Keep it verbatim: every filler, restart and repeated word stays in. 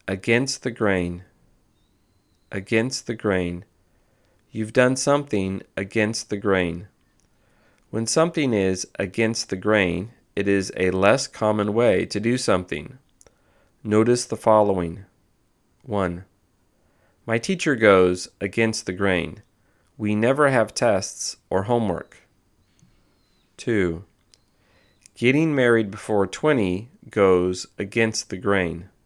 Against the grain. Against the grain. You've done something against the grain. When something is against the grain, it is a less common way to do something. Notice the following. one. My teacher goes against the grain. We never have tests or homework. two. Getting married before twenty goes against the grain.